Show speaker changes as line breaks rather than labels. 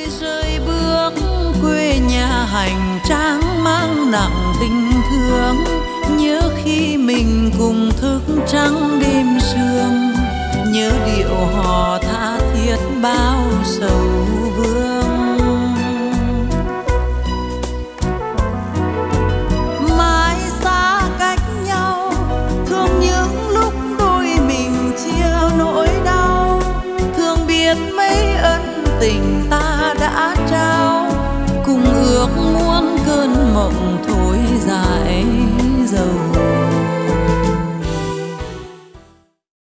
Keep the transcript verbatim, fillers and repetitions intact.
rơi bước quê nhà hành trang mang nặng tình thương. Nhớ khi mình cùng thức trắng đêm sương, nhớ điệu hò tha thiết bao sầu vương. Mãi xa cách nhau, thương những lúc đôi mình chia nỗi đau. Thương biết mấy ân tình ta đã trao, cùng ước muốn cơn mộng thổ